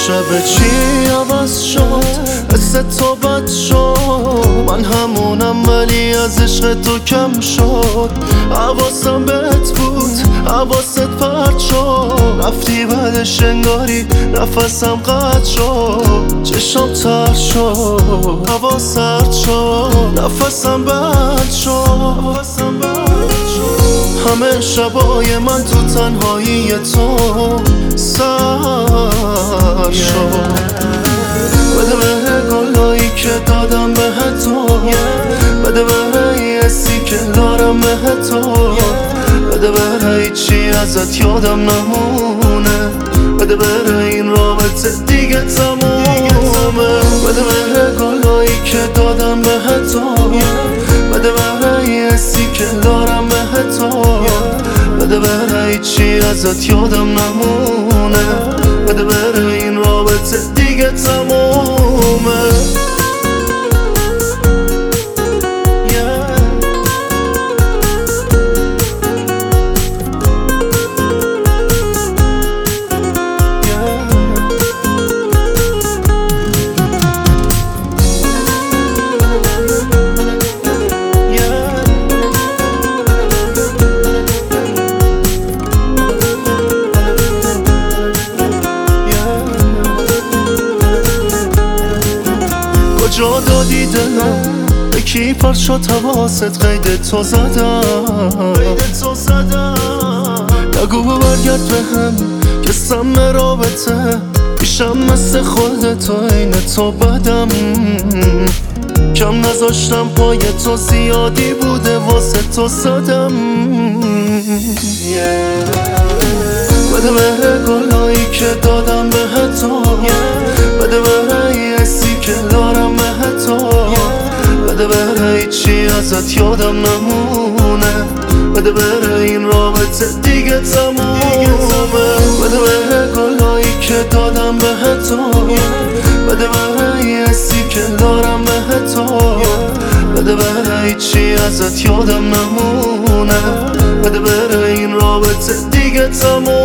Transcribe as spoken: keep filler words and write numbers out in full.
شب چی عوض شد، حس تو بد شد، من همونم ولی از عشق تو کم شد. حواسم بهت بود، حواست پرت شد، رفتی بعدش انگاری نفسم قطع شد. چشم تر شد، هوا سرد شد، نفسم بد شد. همه شبای من تو تنهایی تو سر شد. بده به گلایی که دادم به تو، بده به حسی که دارم به تو، بده به هیچی ازت یادم نمونه، بده به این رابطه دیگه تمومه. بده به گلایی که دادم به تو، بده به حسی که دارم به تو، بده به هیچی ازت یادم نمونه، بده به این رابطه دیگه تمومه. کجا دادی دلم، به کی پر شد حواست، قید تو زدم نگو برگرد به هم که سم رابطه پیشم مثل خود تو، این تو بدم کم نذاشتم، پای تو زیادی بوده واسه تو زدم. بده به گلایی که دادم به تو، بده به حسی که دارم به تو، بده به هیچی ازت یادم نمونه، بده به این رابطه دیگه تمومه. بده به گلایی که دادم به تو، بده به حسی که دارم به تو، بده به هیچی ازت یادم نمونه، بده به این رابطه دیگه تمومه.